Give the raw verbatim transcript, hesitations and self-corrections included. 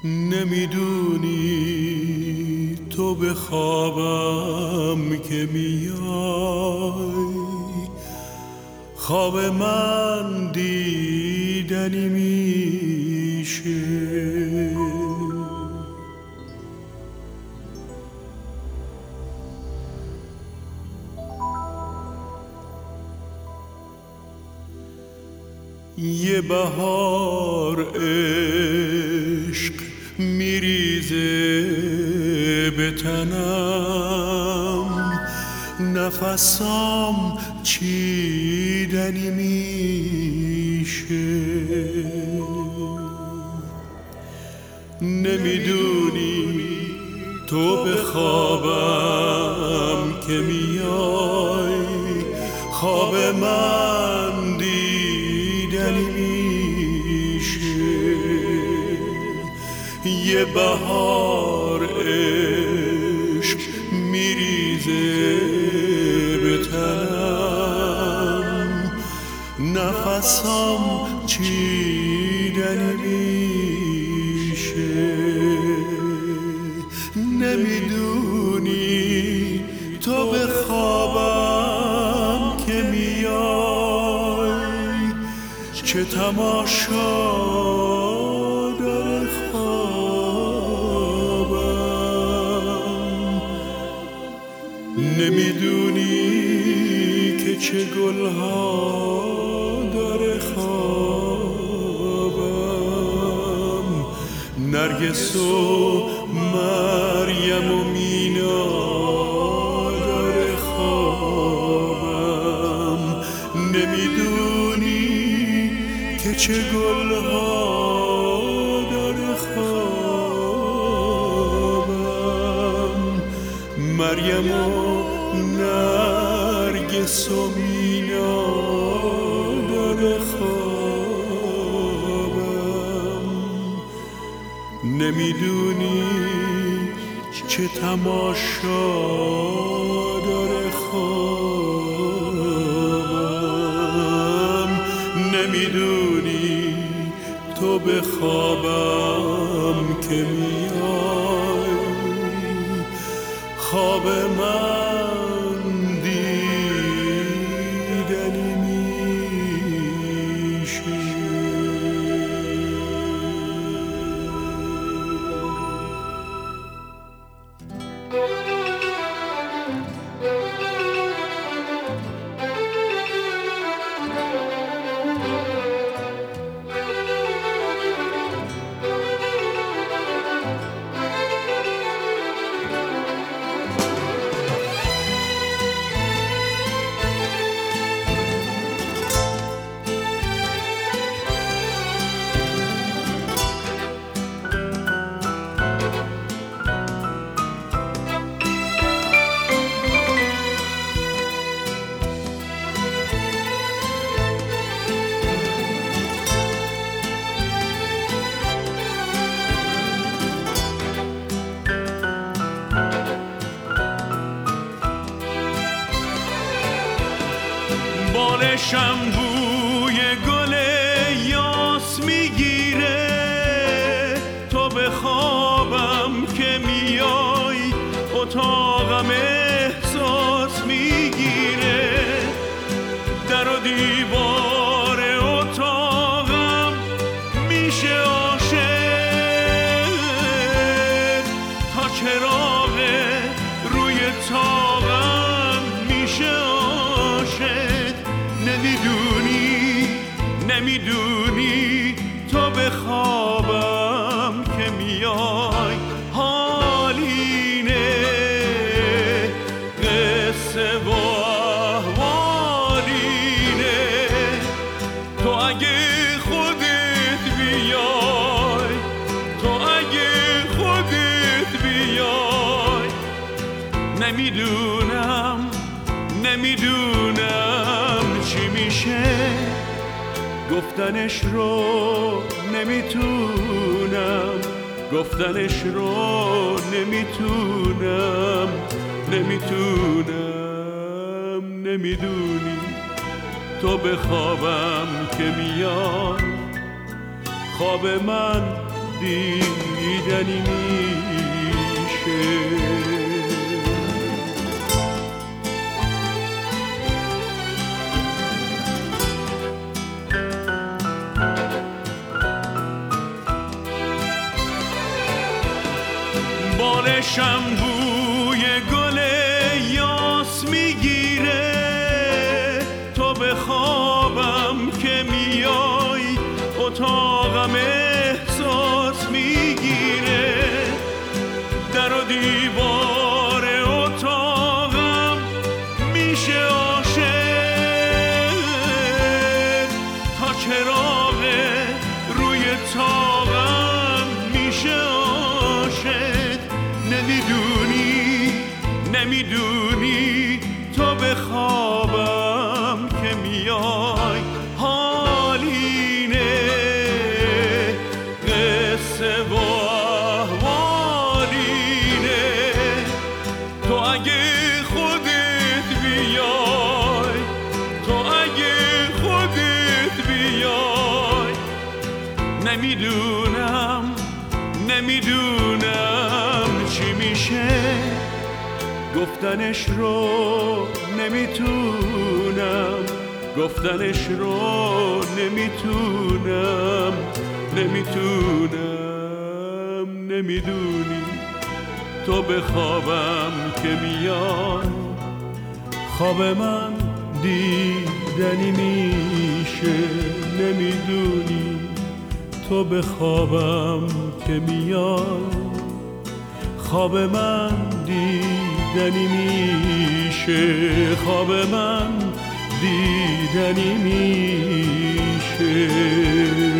نمیدونی تو به خوابم که میای، خواب من دیدنی میشه. یه بهار عشق میریزه به تنم، نفسام چیدنی میشه. نمیدونی تو به خوابم که میای، خواب من دیدنی میشه. یه بهار عشق میریزه به تنم، نفسم چیدنی میشه. نمیدونی تو به خوابم که میای، چه تماشا داره خوابم. نمیدونی که چه گلها داره خوابم، نرگس و مریم و مینا داره خوابم. نمیدونی که چه گلها داره خوابم، مریم و نرگس و مینا داره خوابم. نمیدونی چه تماشا داره خوابم. نمیدونی تو به خوابم که میای، خواب من دیدنی میشه. بالشم بوی گل یاس میگیره، تو به خوابم که میای اتاقم احساس میگیره. در و دیوار اتاقم میشه عاشق، تا چراغ روی طاقم میشه عاشق. نمیدونی نمیدونی تو به خوابم که میای، حالینه قصه و احوالینه. تو اگه خودت بیای، تو اگه خودت بیای، نمیدونم نمیدونم چی میشه. گفتنش رو نمیتونم، گفتنش رو نمیتونم، نمیتونم. نمیدونی تو به خوابم که میای، خواب من دیدنی میشه. بالشم بوی گل یاس میگیره، تو به خوابم که میای اتاقم احساس میگیره، در و دیوار اتاقم میشه عاشق، تا چراغ روی طاقم میشه عاشق. نمیدونی نمیدونی تو به خوابم که میای حالینه، قصه و احوالینه، تو اگه خودت بیای، تو اگه خودت بیای، نمیدونم نمیدونم چی میشه، گفتنش رو نمیتونم، گفتنش رو نمیتونم، نمیتونم. نمیدونی تو به خوابم که میای، خواب من دیدنی میشه. نمیدونی تو به خوابم که میای، خواب من دیدنی میشه، خواب من دیدنی میشه.